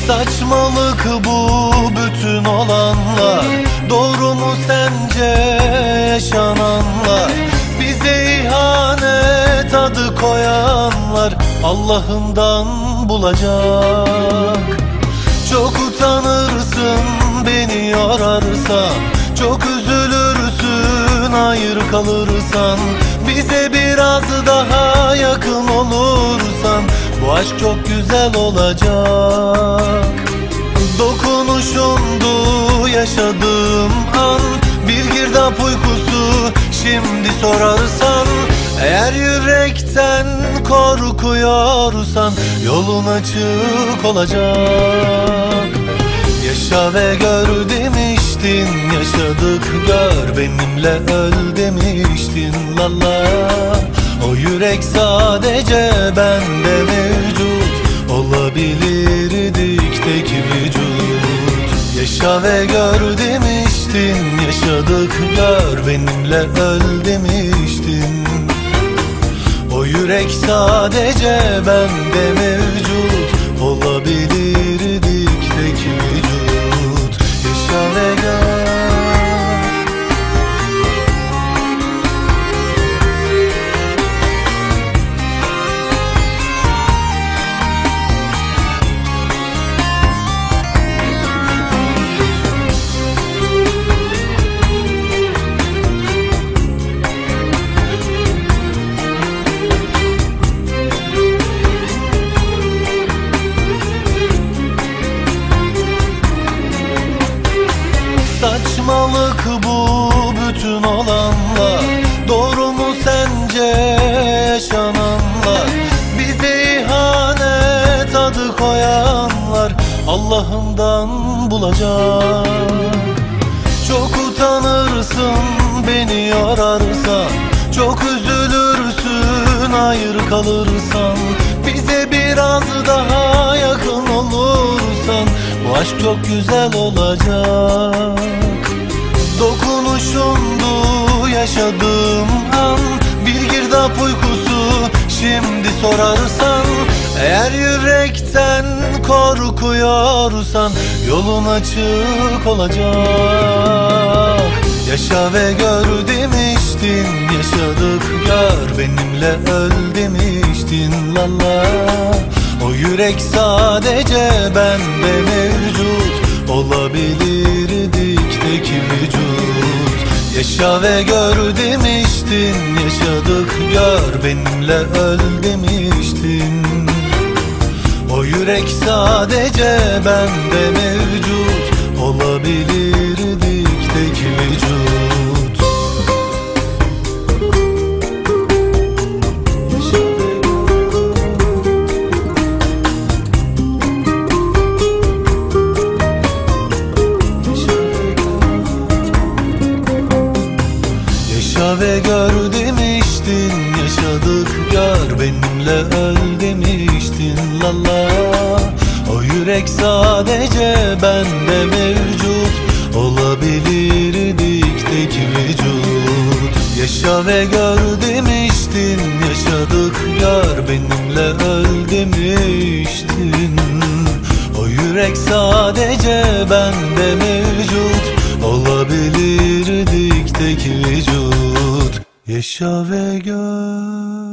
Saçmalık bu bütün olanlar, doğru mu sence yaşananlar? Bize ihanet adı koyanlar Allah'ından bulacak. Çok utanırsın beni yorarsan, çok üzülürsün ayrı kalırsan. Bize biraz daha yakın olursan bu aşk çok güzel olacak. Dokunuşundu yaşadığım an, bir girdap uykusu şimdi sorarsan. Eğer yürekten korkuyorsan yolun açık olacak. Yaşa ve gör demiştin, yaşadık gör, benimle öl demiştin lala. O yürek sadece bende mevcut, olabilirdik tek vücut. Yaşa ve gör demiştin, yaşadık gör, benimle öl demiştin. O yürek sadece bende mevcut, olabilirdik tek vücut. Yaşa ve gör. Saçmalık bu bütün olanlar, doğru mu sence yaşananlar? Bize ihanet adı koyanlar Allah'ından bulacak. Çok utanırsın beni yorarsan, çok üzülürsün ayrı kalırsan. Bize biraz daha yakın olursan bu aşk çok güzel olacak. Dokunuşundu yaşadığım an, bir girdap uykusu şimdi sorarsan. Eğer yürekten korkuyorsan yolun açık olacak. Yaşa ve gör demiştin, yaşadık gör, benimle öl demiştin lala. O yürek sadece bende mevcut, olabilirdik tek vücut. Yaşa ve gör demiştin, yaşadık gör, benimle öl demiştin. O yürek sadece bende mevcut, olabilirdik tek vücut. Yaşa ve gör demiştin, yaşadık gör, benimle öl demiştin lala. O yürek sadece bende mevcut, olabilirdik tek vücut. Yaşa ve gör demiştin, yaşadık gör, benimle öl demiştin. O yürek sadece bende mevcut, olabilirdik tek vücut. Yaşa ve gör.